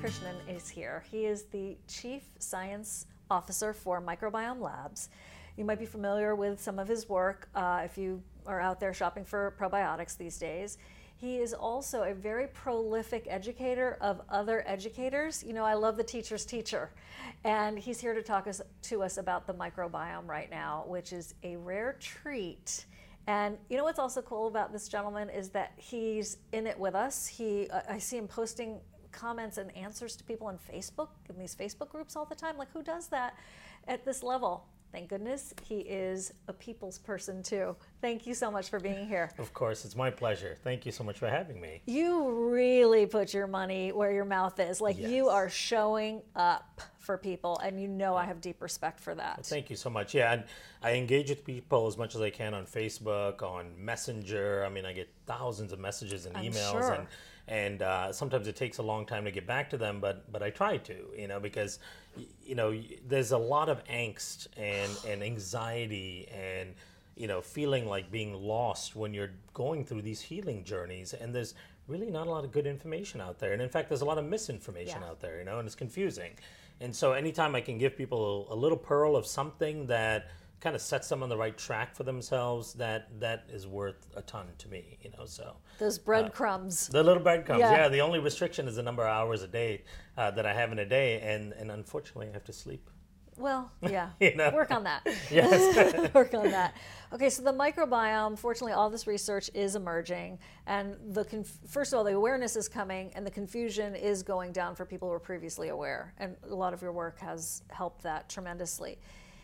Krishnan is here. He is the Chief Science Officer for Microbiome Labs. You might be familiar with some of his work if you are out there shopping for probiotics these days. He is also a very prolific educator of other educators. You know, I love the teacher's teacher. And he's here to talk to us about the microbiome right now, which is a rare treat. And you know what's also cool about this gentleman is that he's in it with us. I see him posting comments and answers to people on Facebook, in these Facebook groups all the time. Like, who does that at this level? Thank goodness he is a people's person too. Thank you so much for being here. Of course, it's my pleasure. Thank you so much for having me. You really put your money where your mouth is. Like, Yes. You are showing up for people, and you know I have deep respect for that. Well, thank you so much. Yeah, and I engage with people as much as I can on Facebook, on Messenger. I mean, I get thousands of messages and emails, sure. and sometimes it takes a long time to get back to them, but I try to, because there's a lot of angst and anxiety and feeling like being lost when you're going through these healing journeys, and there's really not a lot of good information out there, and in fact there's a lot of misinformation out there, and it's confusing. And so anytime I can give people a little pearl of something that kind of sets them on the right track for themselves, that is worth a ton to me, so. Those breadcrumbs. The little breadcrumbs, yeah. The only restriction is the number of hours a day that I have in a day, and unfortunately I have to sleep. Well, yeah, work on that. Yes. Work on that. Okay, so the microbiome, fortunately, all this research is emerging, and first of all, the awareness is coming, and the confusion is going down for people who were previously aware, and a lot of your work has helped that tremendously.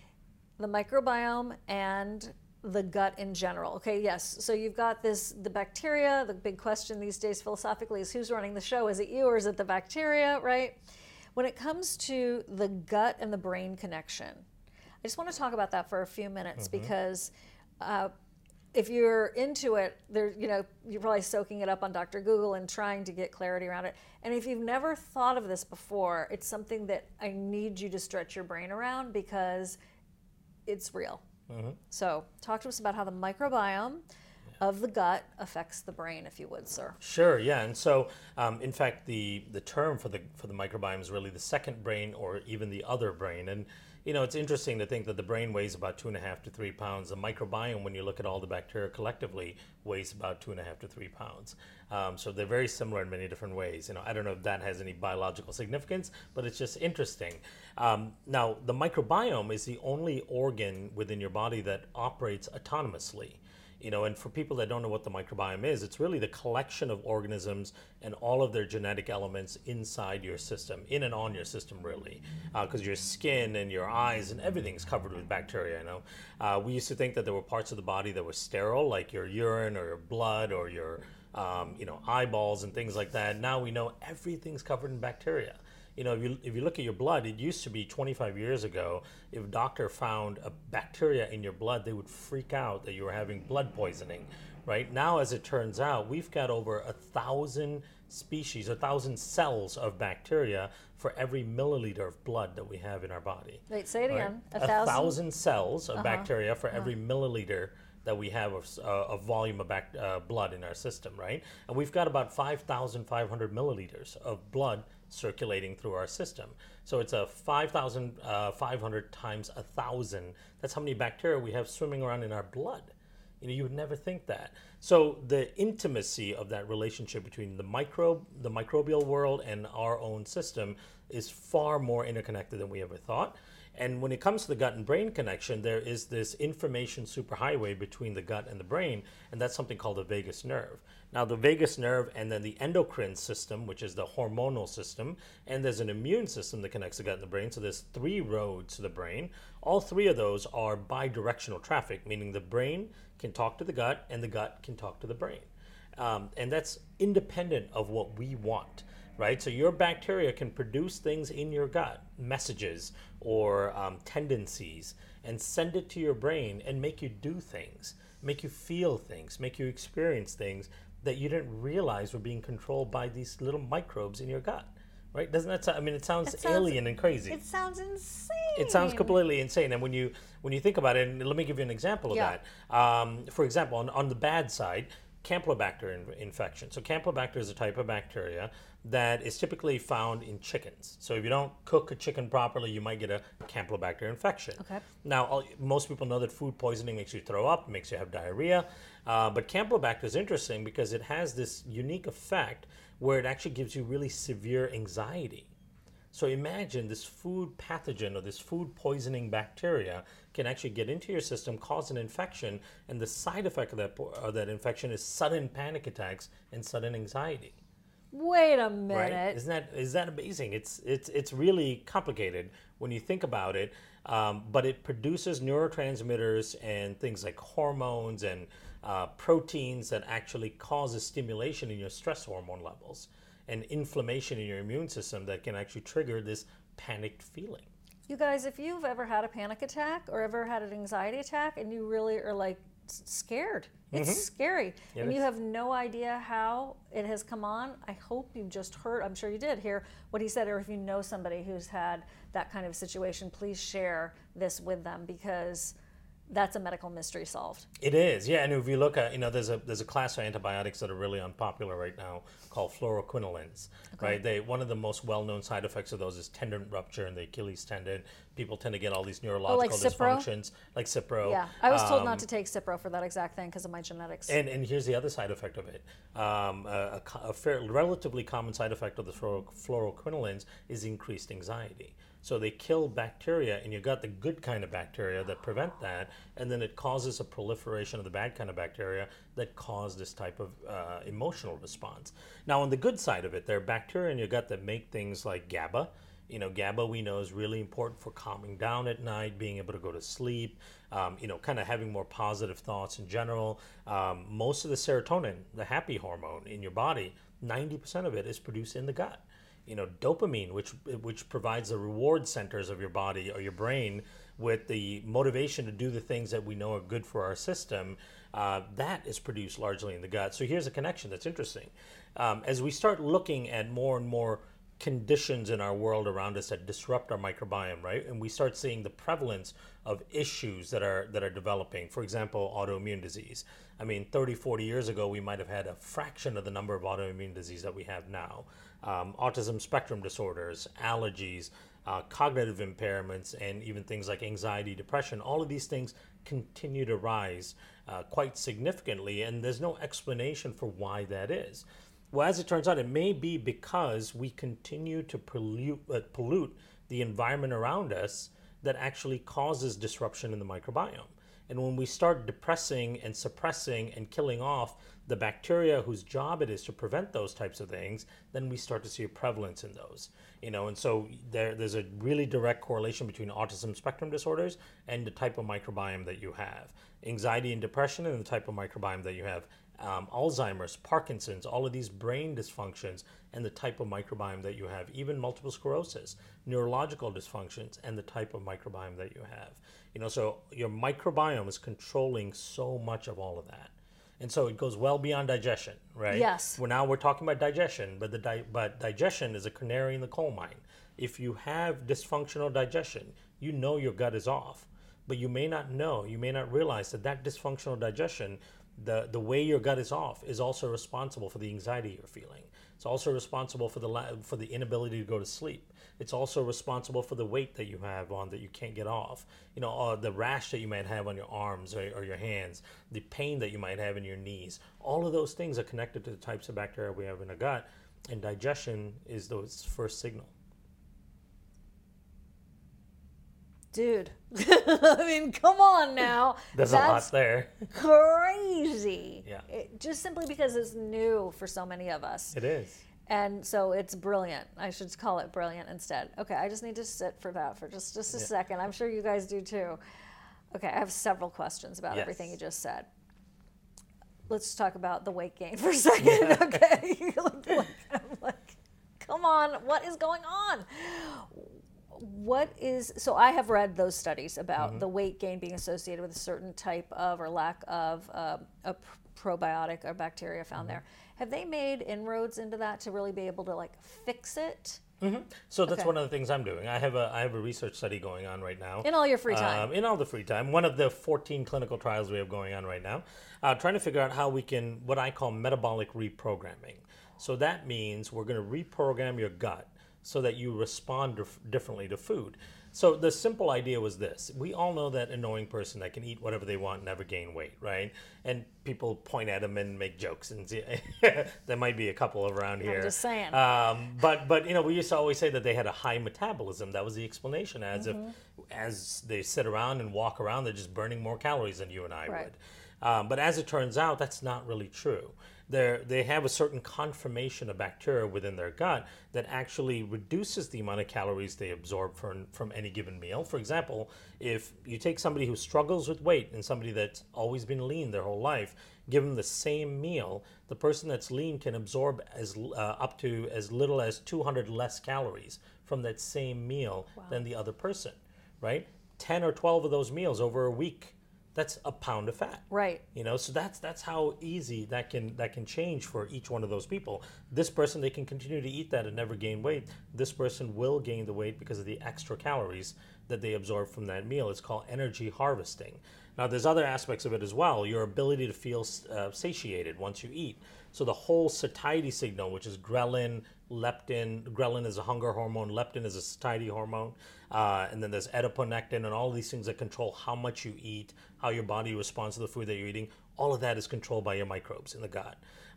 The microbiome and the gut in general. Okay, yes, so you've got the bacteria. The big question these days philosophically is who's running the show? Is it you or is it the bacteria, right? When it comes to the gut and the brain connection, I just want to talk about that for a few minutes because if you're into it, you're probably soaking it up on Dr. Google and trying to get clarity around it. And if you've never thought of this before, it's something that I need you to stretch your brain around because it's real. So talk to us about how the microbiome of the gut affects the brain, if you would, sir. Sure, yeah. And so, in fact, the term for the microbiome is really the second brain, or even the other brain. And it's interesting to think that the brain weighs about 2.5 to 3 pounds. The microbiome, when you look at all the bacteria collectively, weighs about 2.5 to 3 pounds. So they're very similar in many different ways. I don't know if that has any biological significance, but it's just interesting. Now, the microbiome is the only organ within your body that operates autonomously. And for people that don't know what the microbiome is, it's really the collection of organisms and all of their genetic elements inside your system, in and on your system, really. Because your skin and your eyes and everything's covered with bacteria, We used to think that there were parts of the body that were sterile, like your urine or your blood or your, eyeballs and things like that. Now we know everything's covered in bacteria. If you look at your blood, it used to be 25 years ago, if a doctor found a bacteria in your blood, they would freak out that you were having blood poisoning, right? Now, as it turns out, we've got over 1,000 species, 1,000 cells of bacteria for every milliliter of blood that we have in our body. Wait, say it again. 1,000 cells of bacteria for every milliliter that we have of volume of blood in our system, right? And we've got about 5,500 milliliters of blood circulating through our system. So it's a 5,500 times 1,000. That's how many bacteria we have swimming around in our blood. You would never think that. So the intimacy of that relationship between the microbial world and our own system is far more interconnected than we ever thought. And when it comes to the gut and brain connection, there is this information superhighway between the gut and the brain, and that's something called the vagus nerve. Now, the vagus nerve and then the endocrine system, which is the hormonal system, and there's an immune system that connects the gut and the brain. So there's 3 roads to the brain. All 3 of those are bidirectional traffic, meaning the brain can talk to the gut and the gut can talk to the brain. And that's independent of what we want. Right? So your bacteria can produce things in your gut, messages or tendencies, and send it to your brain and make you do things, make you feel things, make you experience things that you didn't realize were being controlled by these little microbes in your gut. Right? Doesn't that sound, it sounds alien and crazy. It sounds insane. It sounds completely insane. And when you think about it, and let me give you an example of that. For example, on the bad side, Campylobacter infection. So Campylobacter is a type of bacteria that is typically found in chickens. So if you don't cook a chicken properly, you might get a Campylobacter infection. Okay. Now, most people know that food poisoning makes you throw up, makes you have diarrhea. But Campylobacter is interesting because it has this unique effect where it actually gives you really severe anxiety. So imagine this food pathogen or this food poisoning bacteria can actually get into your system, cause an infection, and the side effect of that infection is sudden panic attacks and sudden anxiety. Wait a minute. Right? Is that amazing? It's really complicated when you think about it, but it produces neurotransmitters and things like hormones and proteins that actually causes stimulation in your stress hormone levels and inflammation in your immune system that can actually trigger this panicked feeling. You guys, if you've ever had a panic attack or ever had an anxiety attack and you really are like scared, it's scary. And you have no idea how it has come on. I hope you just heard, I'm sure you did hear what he said, or if you know somebody who's had that kind of situation, please share this with them because that's a medical mystery solved. It is, yeah. And if you look at, there's a class of antibiotics that are really unpopular right now called fluoroquinolines, right? One of the most well-known side effects of those is tendon rupture in the Achilles tendon. People tend to get all these neurological dysfunctions, like Cipro. Yeah, I was told not to take Cipro for that exact thing because of my genetics. And here's the other side effect of it. Relatively common side effect of the fluoroquinolines is increased anxiety. So they kill bacteria in your gut, the good kind of bacteria that prevent that, and then it causes a proliferation of the bad kind of bacteria that cause this type of emotional response. Now, on the good side of it, there are bacteria in your gut that make things like GABA. GABA we know is really important for calming down at night, being able to go to sleep, kind of having more positive thoughts in general. Most of the serotonin, the happy hormone in your body, 90% of it is produced in the gut. Dopamine, which provides the reward centers of your body or your brain with the motivation to do the things that we know are good for our system, that is produced largely in the gut. So here's a connection that's interesting. As we start looking at more and more conditions in our world around us that disrupt our microbiome, right? And we start seeing the prevalence of issues that are developing. For example, autoimmune disease. 30, 40 years ago, we might have had a fraction of the number of autoimmune disease that we have now. Autism spectrum disorders, allergies, cognitive impairments, and even things like anxiety, depression, all of these things continue to rise quite significantly, and there's no explanation for why that is. Well, as it turns out, it may be because we continue to pollute the environment around us that actually causes disruption in the microbiome. And when we start depressing and suppressing and killing off the bacteria whose job it is to prevent those types of things, then we start to see a prevalence in those. And so there's a really direct correlation between autism spectrum disorders and the type of microbiome that you have. Anxiety and depression and the type of microbiome that you have. Alzheimer's, Parkinson's, all of these brain dysfunctions and the type of microbiome that you have, even multiple sclerosis, neurological dysfunctions and the type of microbiome that you have. So your microbiome is controlling so much of all of that. And so it goes well beyond digestion, right? Yes. Now we're talking about digestion, but digestion is a canary in the coal mine. If you have dysfunctional digestion, your gut is off. But you may not realize that dysfunctional digestion, the way your gut is off, is also responsible for the anxiety you're feeling. It's also responsible for the inability to go to sleep. It's also responsible for the weight that you have on that you can't get off. The rash that you might have on your arms or your hands, the pain that you might have in your knees. All of those things are connected to the types of bacteria we have in the gut, and digestion is the first signal. Dude, come on now. There's a lot there. Crazy. Yeah. Just simply because it's new for so many of us. It is. And so it's brilliant. I should call it brilliant instead. Okay, I just need to sit for that for just a second. I'm sure you guys do too. Okay, I have several questions about everything you just said. Let's talk about the weight gain for a second. Yeah. Okay. I'm like, come on, what is going on? So I have read those studies about the weight gain being associated with a certain type of or lack of a probiotic or bacteria found there. Have they made inroads into that to really be able to fix it? So that's Okay. one of the things I'm doing. I have a research study going on right now. In all your free time. In all the free time. One of the 14 clinical trials we have going on right now, trying to figure out how we can, what I call metabolic reprogramming. So that means we're going to reprogram your gut so that you respond differently to food. So the simple idea was this. We all know that annoying person that can eat whatever they want and never gain weight, right? And people point at them and make jokes. And there might be a couple around here. I'm just saying. But we used to always say that they had a high metabolism. That was the explanation, as if as they sit around and walk around, they're just burning more calories than you and I Right. would. But as it turns out, that's not really true. They have a certain conformation of bacteria within their gut that actually reduces the amount of calories they absorb from any given meal. For example, if you take somebody who struggles with weight and somebody that's always been lean their whole life, give them the same meal, the person that's lean can absorb up to as little as 200 less calories from that same meal than the other person, right? 10 or 12 of those meals over a week, that's a pound of fat. Right. So that's how easy that can change for each one of those people. This person, they can continue to eat that and never gain weight. This person will gain the weight because of the extra calories that they absorb from that meal. It's called energy harvesting. Now, there's other aspects of it as well. Your ability to feel satiated once you eat. So the whole satiety signal, which is ghrelin, leptin. Ghrelin is a hunger hormone. Leptin is a satiety hormone. And then there's adiponectin and all of these things that control how much you eat, how your body responds to the food that you're eating. All of that is controlled by your microbes in the gut.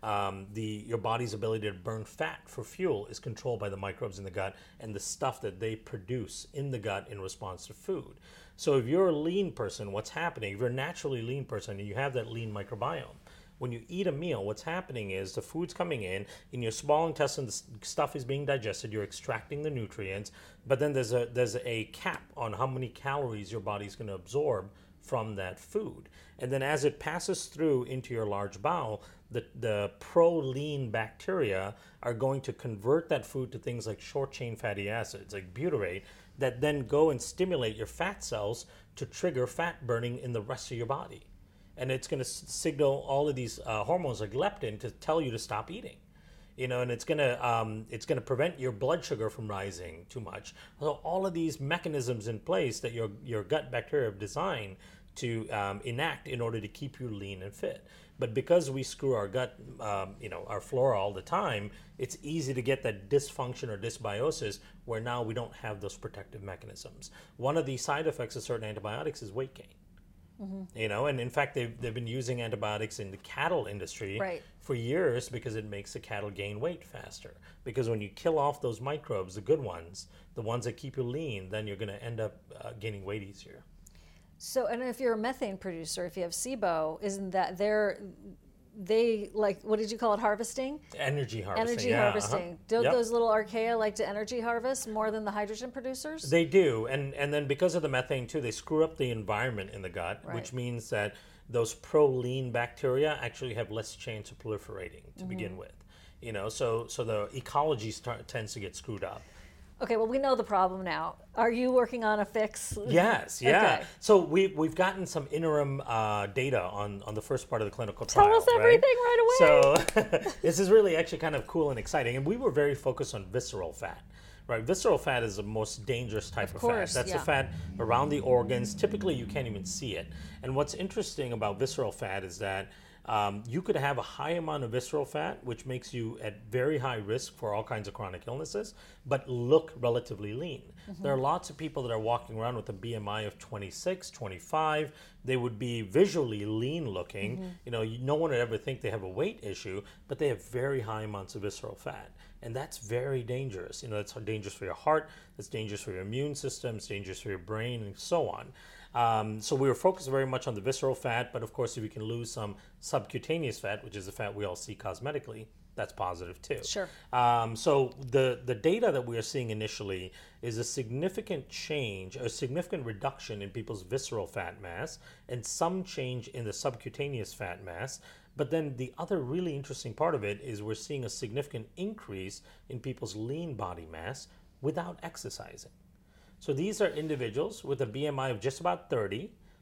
Your body's ability to burn fat for fuel is controlled by the microbes in the gut and the stuff that they produce in the gut in response to food. So if you're a lean person, what's happening? If you're a naturally lean person and you have that lean microbiome, when you eat a meal, what's happening is the food's coming in your small intestine, the stuff is being digested, you're extracting the nutrients, but then there's a cap on how many calories your body's going to absorb from that food. And then as it passes through into your large bowel, the pro-lean bacteria are going to convert that food to things like short-chain fatty acids, like butyrate, that then go and stimulate your fat cells to trigger fat burning in the rest of your body. And it's going to signal all of these hormones like leptin to tell you to stop eating, and it's going to prevent your blood sugar from rising too much. So all of these mechanisms in place that your gut bacteria have designed to enact in order to keep you lean and fit. But because we screw our gut, our flora all the time, it's easy to get that dysfunction or dysbiosis where now we don't have those protective mechanisms. One of the side effects of certain antibiotics is weight gain. And in fact, they've been using antibiotics in the cattle industry for years because it makes the cattle gain weight faster. Because when you kill off those microbes, the good ones, the ones that keep you lean, then you're going to end up gaining weight easier. So, and if you're a methane producer, if you have SIBO, isn't that they like, what did you call it, harvesting? Energy harvesting. Energy harvesting. Don't those little archaea like to energy harvest more than the hydrogen producers? They do. And then because of the methane too, they screw up the environment in the gut, Right. which means that those pro-lean bacteria actually have less chance of proliferating to begin with. So the ecology tends to get screwed up. Okay, well, we know the problem now. Are you working on a fix? Yes, yeah. Okay. So we've gotten some interim data on the first part of the clinical Tell trial. us everything right away. So this is really actually kind of cool and exciting. And we were very focused on visceral fat. Right, visceral fat is the most dangerous type of fat. That's the fat around the organs. Typically, you can't even see it. And what's interesting about visceral fat is that you could have a high amount of visceral fat, which makes you at very high risk for all kinds of chronic illnesses, but look relatively lean. There are lots of people that are walking around with a BMI of 26, 25. They would be visually lean looking. No one would ever think they have a weight issue, but they have very high amounts of visceral fat. And that's very dangerous. It's dangerous for your heart, it's dangerous for your immune system, it's dangerous for your brain, and so on. So we were focused very much on the visceral fat, but of course, if we can lose some subcutaneous fat, which is the fat we all see cosmetically, that's positive too. Sure. So the data that we are seeing initially is a significant change, a significant reduction in people's visceral fat mass, and some change in the subcutaneous fat mass. But then the other really interesting part of it is we're seeing a significant increase in people's lean body mass without exercising. So these are individuals with a BMI of just about 30.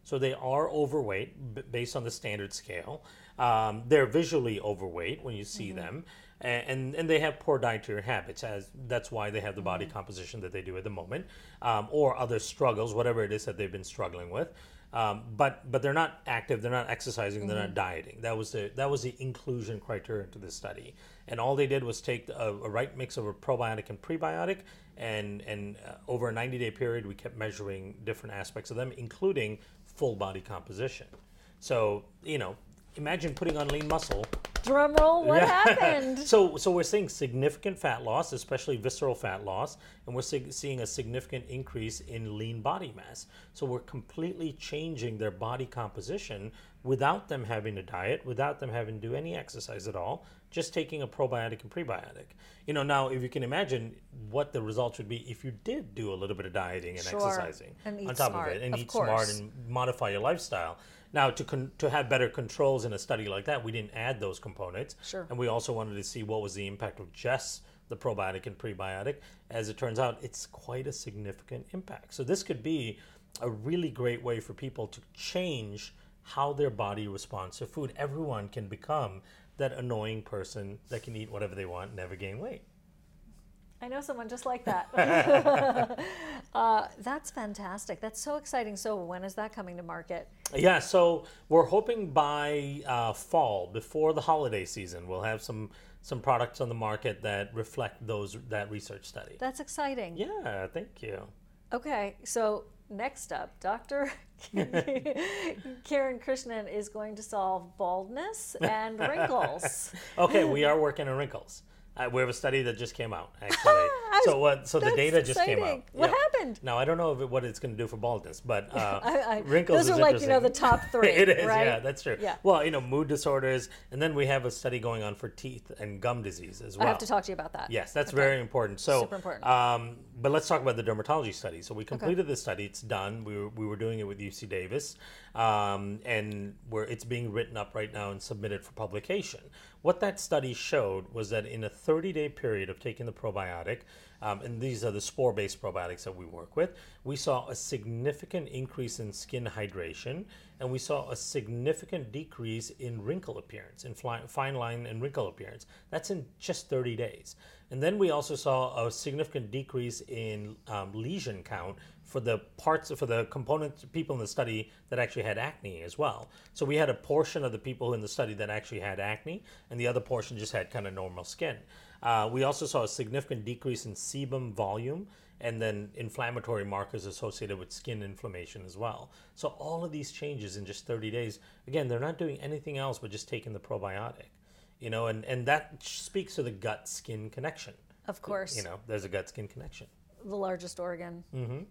So they are overweight based on the standard scale. They're visually overweight when you see them, and they have poor dietary habits. As that's why they have the body composition that they do at the moment, or other struggles, whatever it is that they've been struggling with. But they're not active. They're not exercising. They're not dieting. That was the inclusion criteria to this study. And all they did was take a right mix of a probiotic and prebiotic, and over a 90-day period, we kept measuring different aspects of them, including full body composition. So imagine putting on lean muscle. Drum roll, what happened? So we're seeing significant fat loss, especially visceral fat loss, and we're seeing a significant increase in lean body mass. So we're completely changing their body composition without them having to diet, without them having to do any exercise at all, just taking a probiotic and prebiotic. Now if you can imagine what the results would be if you did do a little bit of dieting and exercising and on top smart, of it, and of eat course. smart and modify your lifestyle. Now, to have better controls in a study like that, we didn't add those components. Sure. And we also wanted to see what was the impact of just the probiotic and prebiotic. As it turns out, it's quite a significant impact. So this could be a really great way for people to change how their body responds to food. Everyone can become that annoying person that can eat whatever they want and never gain weight. I know someone just like that. That's fantastic. That's so exciting. So when is that coming to market? Yeah, so we're hoping by fall, before the holiday season, we'll have some products on the market that reflect that research study. That's exciting. Yeah, thank you. Okay, so next up, Dr. Kiran Krishnan is going to solve baldness and wrinkles. Okay, we are working on wrinkles. We have a study that just came out, actually. So the data just came out. What happened? Now, I don't know what it's going to do for baldness, but wrinkles those is are like, interesting. the top three, It is, right? yeah, that's true. Yeah. Well, mood disorders, and then we have a study going on for teeth and gum disease as well. I have to talk to you about that. Yes, that's very important. So, super important. But let's talk about the dermatology study. So we completed the study. It's done. We were doing it with UC Davis, and it's being written up right now and submitted for publication. What that study showed was that in a 30-day period of taking the probiotic, and these are the spore-based probiotics that we work with, we saw a significant increase in skin hydration, and we saw a significant decrease in wrinkle appearance, in fine line and wrinkle appearance. That's in just 30 days. And then we also saw a significant decrease in lesion count for the components, people in the study that actually had acne as well. So we had a portion of the people in the study that actually had acne, and the other portion just had kind of normal skin. We also saw a significant decrease in sebum volume, and then inflammatory markers associated with skin inflammation as well. So all of these changes in just 30 days, again, they're not doing anything else but just taking the probiotic. And that speaks to the gut-skin connection. Of course. There's a gut-skin connection. The largest organ. Mm-hmm.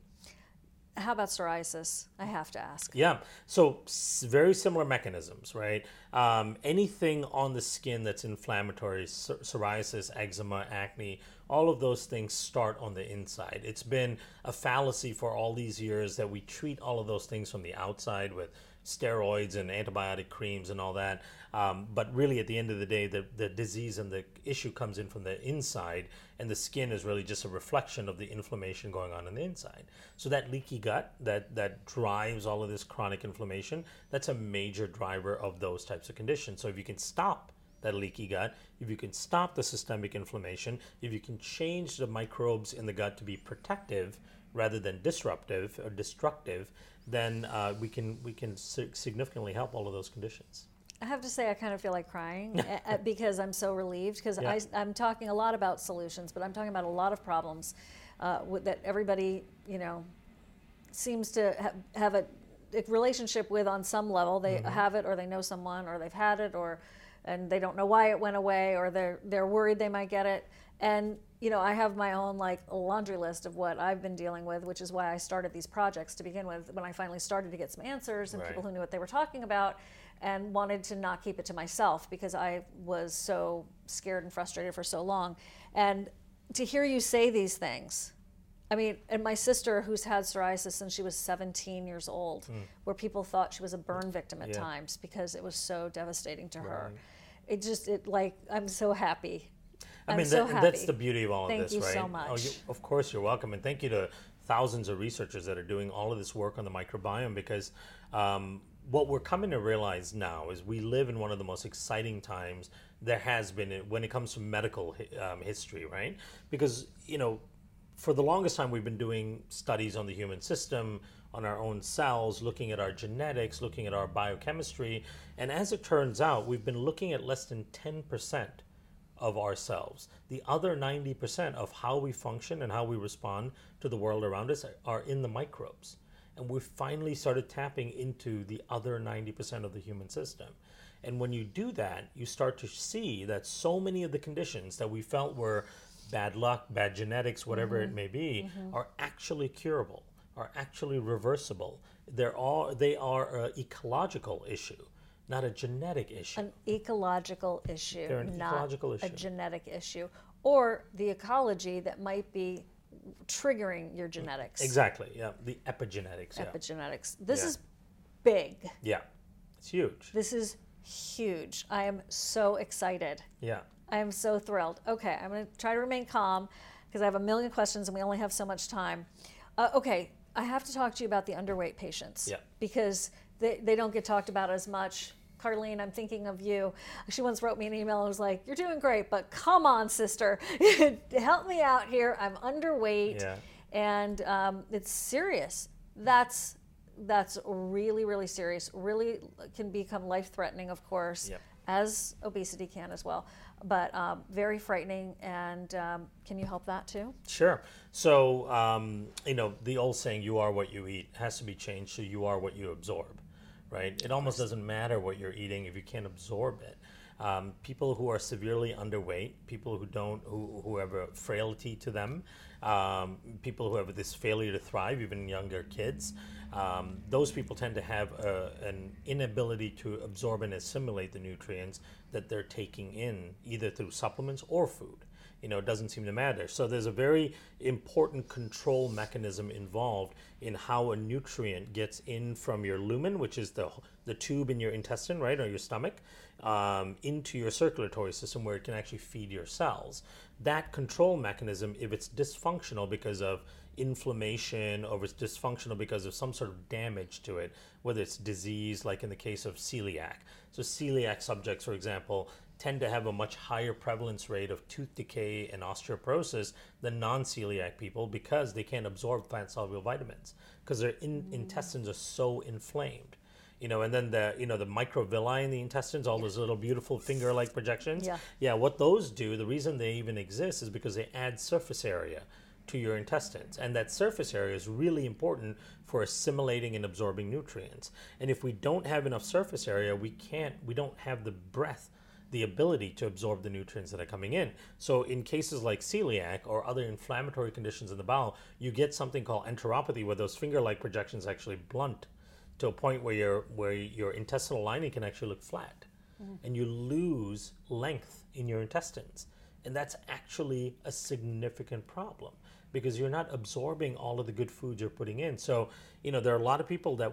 How about psoriasis? I have to ask. Yeah, so very similar mechanisms, right? Anything on the skin that's inflammatory, psoriasis, eczema, acne, all of those things start on the inside. It's been a fallacy for all these years that we treat all of those things from the outside with steroids and antibiotic creams and all that. But really, at the end of the day, the disease and the issue comes in from the inside, and the skin is really just a reflection of the inflammation going on the inside. So that leaky gut that drives all of this chronic inflammation, that's a major driver of those types of conditions. So if you can stop that leaky gut, if you can stop the systemic inflammation, if you can change the microbes in the gut to be protective rather than disruptive or destructive, then we can significantly help all of those conditions. I have to say I kind of feel like crying because I'm so relieved, because Yeah. I'm talking a lot about solutions, but I'm talking about a lot of problems that everybody, seems to have a relationship with on some level. They have it, or they know someone, or they've had it, and they don't know why it went away, or they're worried they might get it. And I have my own laundry list of what I've been dealing with, which is why I started these projects to begin with, when I finally started to get some answers and Right. people who knew what they were talking about, and wanted to not keep it to myself because I was so scared and frustrated for so long. And to hear you say these things, and my sister, who's had psoriasis since she was 17 years old, where people thought she was a burn victim at times because it was so devastating to her. I'm so happy. I'm so happy. That's the beauty of all of Thank this, you right? so much. Of course, you're welcome, and thank you to thousands of researchers that are doing all of this work on the microbiome because what we're coming to realize now is we live in one of the most exciting times there has been when it comes to medical history, right? Because, for the longest time we've been doing studies on the human system, on our own cells, looking at our genetics, looking at our biochemistry, and as it turns out, we've been looking at less than 10% of ourselves. The other 90% of how we function and how we respond to the world around us are in the microbes. And we've finally started tapping into the other 90% of the human system. And when you do that, you start to see that so many of the conditions that we felt were bad luck, bad genetics, whatever it may be, are actually curable, are actually reversible. They are an ecological issue, not a genetic issue. An ecological issue, They're an not ecological issue. a genetic issue, or the ecology that might be triggering your genetics. Exactly, yeah, the epigenetics. Epigenetics. This Yeah. is big. Yeah, it's huge. This is huge. I am so excited. Yeah. I am so thrilled. Okay, I'm going to try to remain calm because I have a million questions and we only have so much time. Okay, I have to talk to you about the underweight patients. Yeah. Because they don't get talked about as much. Carlene, I'm thinking of you. She once wrote me an email and was like, "You're doing great, but come on, sister. Help me out here. I'm underweight." Yeah. And it's serious. That's really, really serious. Really can become life-threatening, of course, Yep. as obesity can as well. But very frightening. And can you help that too? Sure. So, the old saying, "You are what you eat," has to be changed to "You are what you absorb," right? It almost doesn't matter what you're eating if you can't absorb it. People who are severely underweight, people who have a frailty to them, people who have this failure to thrive, even younger kids, those people tend to have an inability to absorb and assimilate the nutrients that they're taking in, either through supplements or food. It doesn't seem to matter. So there's a very important control mechanism involved in how a nutrient gets in from your lumen, which is the tube in your intestine, right, or your stomach, into your circulatory system where it can actually feed your cells. That control mechanism, if it's dysfunctional because of inflammation or if it's dysfunctional because of some sort of damage to it, whether it's disease, like in the case of celiac. So celiac subjects, for example, tend to have a much higher prevalence rate of tooth decay and osteoporosis than non-celiac people because they can't absorb fat-soluble vitamins because their intestines are so inflamed. And then the microvilli in the intestines, all those little beautiful finger-like projections. Yeah, what those do, the reason they even exist is because they add surface area to your intestines. And that surface area is really important for assimilating and absorbing nutrients. And if we don't have enough surface area, we don't have the breadth, the ability to absorb the nutrients that are coming in. So in cases like celiac or other inflammatory conditions in the bowel, you get something called enteropathy, where those finger-like projections actually blunt to a point where your intestinal lining can actually look flat, and you lose length in your intestines. And that's actually a significant problem because you're not absorbing all of the good foods you're putting in. So, there are a lot of people that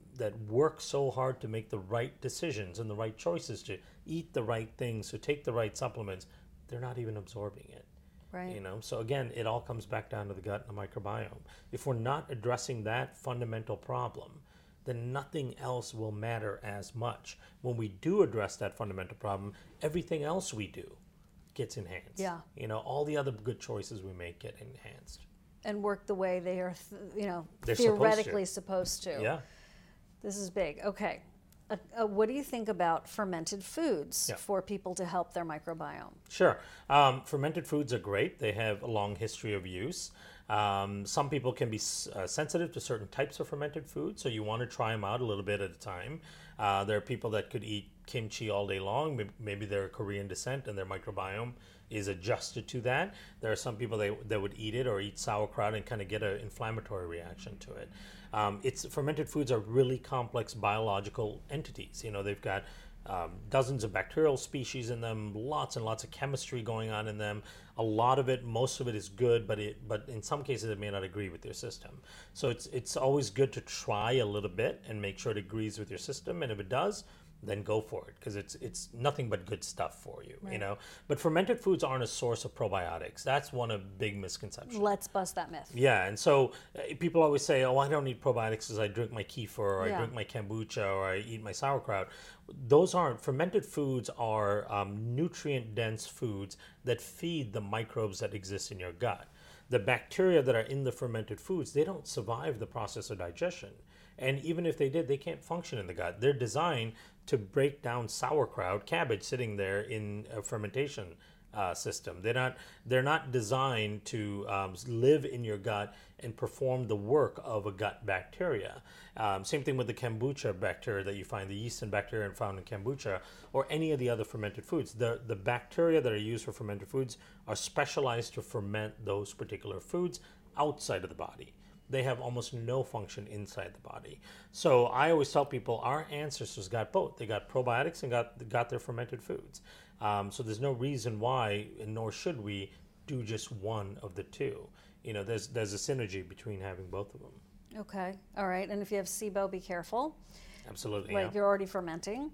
work so hard to make the right decisions and the right choices, to eat the right things, to take the right supplements. They're not even absorbing it. Right. So again, it all comes back down to the gut and the microbiome. If we're not addressing that fundamental problem, then nothing else will matter as much. When we do address that fundamental problem, everything else we do gets enhanced. Yeah. All the other good choices we make get enhanced. And work the way they are, They're theoretically supposed to. Yeah. This is big. Okay. What do you think about fermented foods for people to help their microbiome? Sure. Fermented foods are great. They have a long history of use. Some people can be sensitive to certain types of fermented foods, so you want to try them out a little bit at a time. There are people that could eat kimchi all day long. Maybe they're Korean descent and their microbiome is adjusted to that. There are some people that would eat it or eat sauerkraut and kind of get an inflammatory reaction to it. Fermented foods are really complex biological entities. They've got dozens of bacterial species in them, lots and lots of chemistry going on in them. Most of it is good, but in some cases it may not agree with your system. So it's always good to try a little bit and make sure it agrees with your system. And if it does, then go for it, because it's nothing but good stuff for you, you know. But fermented foods aren't a source of probiotics. That's one of big misconceptions. Let's bust that myth. Yeah, and so people always say, "Oh, I don't need probiotics because I drink my kefir, or I Yeah. drink my kombucha, or I eat my sauerkraut." Those aren't fermented foods. Are nutrient-dense foods that feed the microbes that exist in your gut. The bacteria that are in the fermented foods, they don't survive the process of digestion. And even if they did, they can't function in the gut. They're designed to break down sauerkraut, cabbage sitting there in a fermentation system. They're not designed to live in your gut and perform the work of a gut bacteria. Same thing with the kombucha bacteria that you find, the yeast and bacteria found in kombucha, or any of the other fermented foods. The bacteria that are used for fermented foods are specialized to ferment those particular foods outside of the body. They have almost no function inside the body. So I always tell people our ancestors got both. They got probiotics and got their fermented foods. So there's no reason why, and nor should we, do just one of the two. You know, there's a synergy between having both of them. Okay. All right. And if you have SIBO, be careful. Absolutely. Like Yeah. you're already fermenting.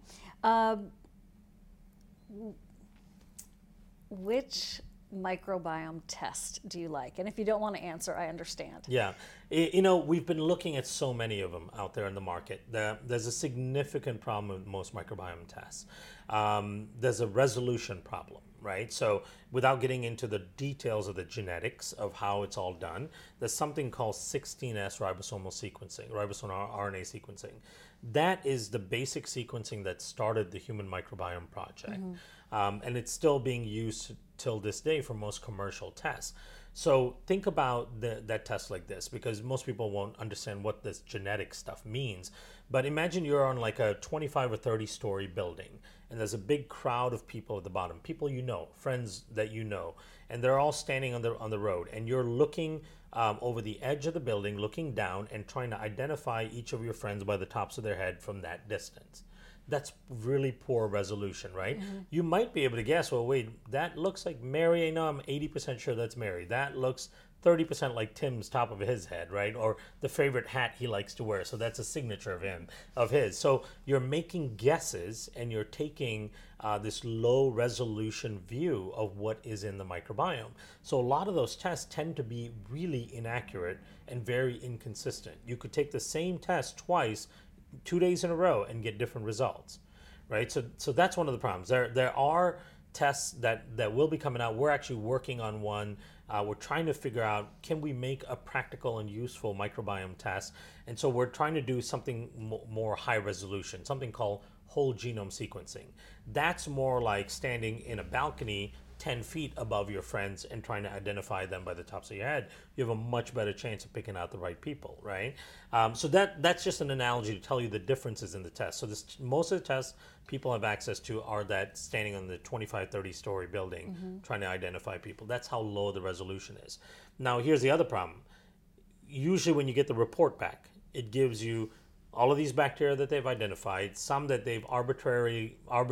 Which microbiome test do you like? And if you don't want to answer, I understand. Yeah. You know, we've been looking at so many of them out there in the market. There's a significant problem with most microbiome tests. There's a resolution problem, right? So without getting into the details of the genetics of how it's all done, there's something called 16S ribosomal sequencing, ribosomal RNA sequencing. That is the basic sequencing that started the Human Microbiome Project. And it's still being used till this day for most commercial tests. So think about that test like this, because most people won't understand what this genetic stuff means. But imagine you're on like a 25 or 30 story building, and there's a big crowd of people at the bottom, people you know, friends that you know, and they're all standing on the road, and you're looking over the edge of the building, looking down and trying to identify each of your friends by the tops of their head from that distance. That's really poor resolution, right? You might be able to guess, well, wait, that looks like Mary. No, I'm 80% sure that's Mary. That looks 30% like Tim's top of his head, right? Or the favorite hat he likes to wear. So that's a signature of his. So you're making guesses, and you're taking this low resolution view of what is in the microbiome. So a lot of those tests tend to be really inaccurate and very inconsistent. You could take the same test twice, 2 days in a row, and get different results, right? So that's one of the problems. There are tests that will be coming out. We're actually working on one. We're trying to figure out, can we make a practical and useful microbiome test? And so we're trying to do something more high resolution, something called whole genome sequencing. That's more like standing in a balcony 10 feet above your friends and trying to identify them by the tops of your head. You have a much better chance of picking out the right people, right? So that's just an analogy to tell you the differences in the test. So most of the tests people have access to are that standing on the 25, 30 story building trying to identify people. That's how low the resolution is. Now, here's the other problem. Usually when you get the report back, it gives you all of these bacteria that they've identified, some that they've arbitrarily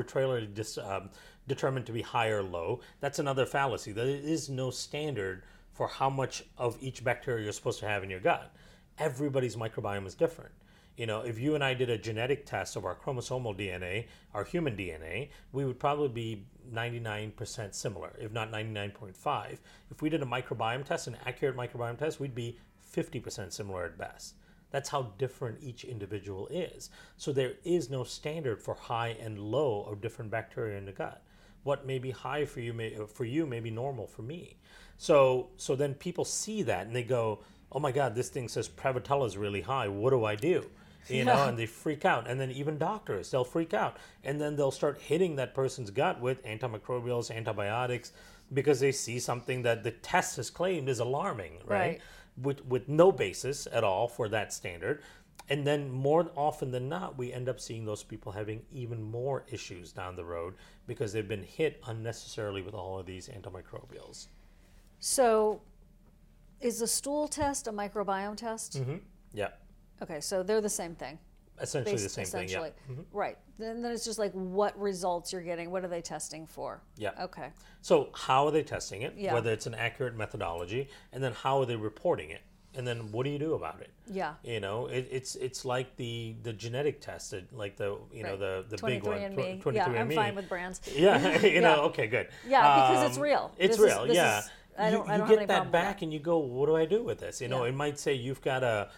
determined to be high or low. That's another fallacy. There is no standard for how much of each bacteria you're supposed to have in your gut. Everybody's microbiome is different. You know, if you and I did a genetic test of our chromosomal DNA, our human DNA, we would probably be 99% similar, if not 99.5. If we did a microbiome test, an accurate microbiome test, we'd be 50% similar at best. That's how different each individual is. So there is no standard for high and low of different bacteria in the gut. What may be high for you may be normal for me. So then people see that and they go, oh my God, this thing says Prevotella is really high. What do I do? You know, and they freak out. And then even doctors, they'll freak out. And then they'll start hitting that person's gut with antimicrobials, antibiotics, because they see something that the test has claimed is alarming, right? With no basis at all for that standard. And then more often than not, we end up seeing those people having even more issues down the road because they've been hit unnecessarily with all of these antimicrobials. So is a stool test a microbiome test? Yeah. Okay, so they're the same thing. Essentially the same thing, yeah. Right. Then it's just like what results you're getting. What are they testing for? Yeah. Okay. So how are they testing it? Yeah. Whether it's an accurate methodology, and then how are they reporting it? and then what do you do about it? Yeah. You know, it's like the genetic test, like the Right. the big one, 23andMe. 23andMe. Yeah, I'm fine with brands. Yeah, you know, okay, good. Yeah, because it's real. It's This is- real, this yeah. is- I don't you have get any that problem with back that. and you go, what do I do with this? You know, Yeah. it might say you've got a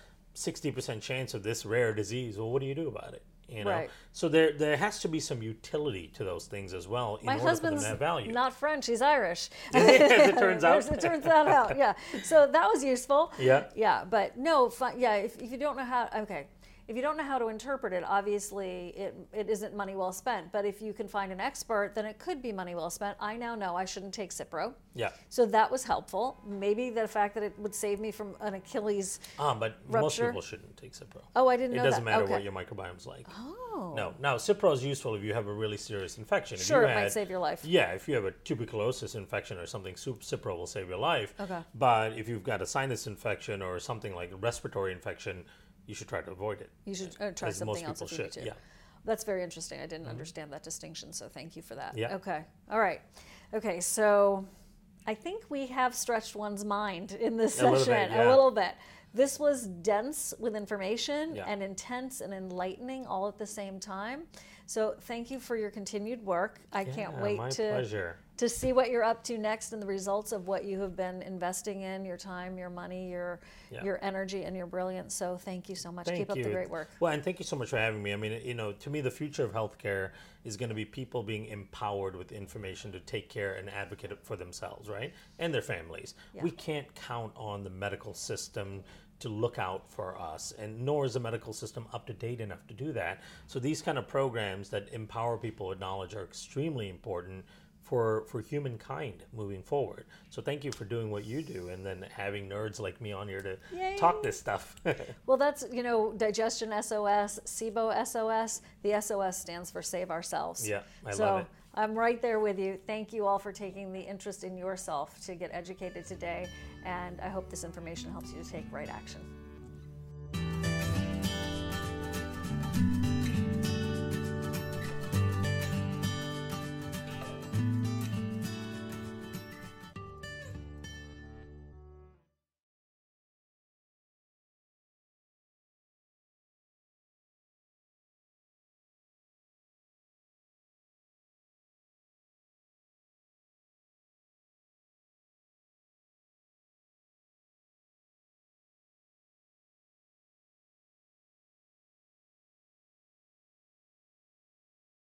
60% chance of this rare disease. Well, what do you do about it? You know, Right. so there has to be some utility to those things as well in My order for them husband's to have value. not French; he's Irish. As it turns out. It turns that out. Yeah. So that was useful. Yeah. Yeah, but no. Yeah. If you don't know how, okay. If you don't know how to interpret it, obviously it isn't money well spent. But if you can find an expert, then it could be money well spent. I now know I shouldn't take Cipro. Yeah. So that was helpful. Maybe the fact that it would save me from an Achilles. But most Rupture? people shouldn't take Cipro. Oh, I didn't know It doesn't that. matter Okay. what your microbiome's like. Oh. No. Now, Cipro is useful if you have a really serious infection. If Sure, you it might save your life. Yeah, if you have a tuberculosis infection or something, Cipro will save your life. Okay. But if you've got a sinus infection or something like a respiratory infection, you should try to avoid it. You should try As something most else people if you should, need to. yeah. That's very interesting. I didn't understand that distinction, so thank you for that. Yeah. Okay. All right. Okay, so I think we have stretched one's mind in this A little session bit, yeah. a little bit. This was dense with information Yeah. and intense and enlightening all at the same time. So thank you for your continued work. I can't Yeah, wait my to pleasure. to see what you're up to next and the results of what you have been investing in, your time, your money, your energy, and your brilliance. So thank you so much. Thank Keep up you. the great work. Well, and thank you so much for having me. I mean, you know, to me, the future of healthcare is going to be people being empowered with information to take care and advocate for themselves, right? And their families. Yeah. We can't count on the medical system to look out for us, and nor is the medical system up to date enough to do that. So these kind of programs that empower people with knowledge are extremely important for humankind moving forward. So thank you for doing what you do, and then having nerds like me on here to talk this stuff. Well, that's, Digestion SOS, SIBO SOS. The SOS stands for Save Ourselves. Yeah, I so love it. I'm right there with you. Thank you all for taking the interest in yourself to get educated today. And I hope this information helps you to take right action.